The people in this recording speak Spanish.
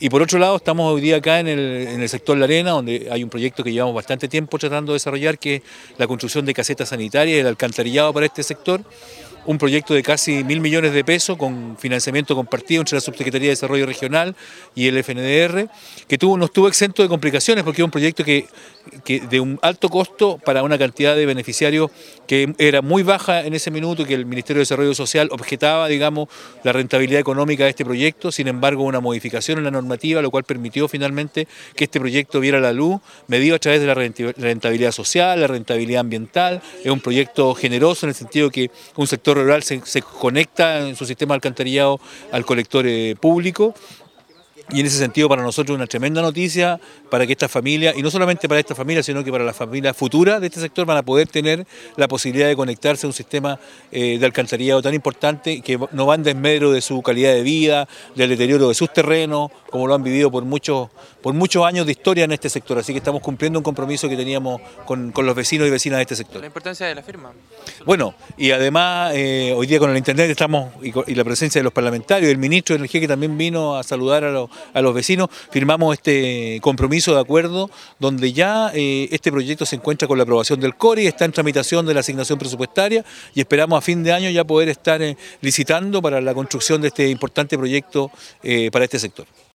Y por otro lado, estamos hoy día acá en el sector La Arena, donde hay un proyecto que llevamos bastante tiempo tratando de desarrollar, que es la construcción de casetas sanitarias y el alcantarillado para este sector. Un proyecto de casi 1.000 millones de pesos con financiamiento compartido entre la Subsecretaría de Desarrollo Regional y el FNDR, que no estuvo exento de complicaciones porque es un proyecto que de un alto costo para una cantidad de beneficiarios que era muy baja en ese minuto y que el Ministerio de Desarrollo Social objetaba, digamos, la rentabilidad económica de este proyecto. Sin embargo, una modificación en la normativa, lo cual permitió finalmente que este proyecto viera la luz, medido a través de la rentabilidad social, la rentabilidad ambiental. Es un proyecto generoso en el sentido que un sector rural se conecta en su sistema de alcantarillado al colector público. Y en ese sentido para nosotros es una tremenda noticia para que estas familias, y no solamente para esta familia, sino que para las familias futuras de este sector van a poder tener la posibilidad de conectarse a un sistema de alcantarillado tan importante que no va en desmedro de su calidad de vida, del deterioro de sus terrenos, como lo han vivido por muchos años de historia en este sector. Así que estamos cumpliendo un compromiso que teníamos con los vecinos y vecinas de este sector. La importancia de la firma. Bueno, y además hoy día con el internet estamos y la presencia de los parlamentarios, del ministro de Energía que también vino a saludar a los vecinos, firmamos este compromiso de acuerdo donde ya este proyecto se encuentra con la aprobación del CORI, está en tramitación de la asignación presupuestaria y esperamos a fin de año ya poder estar licitando para la construcción de este importante proyecto para este sector.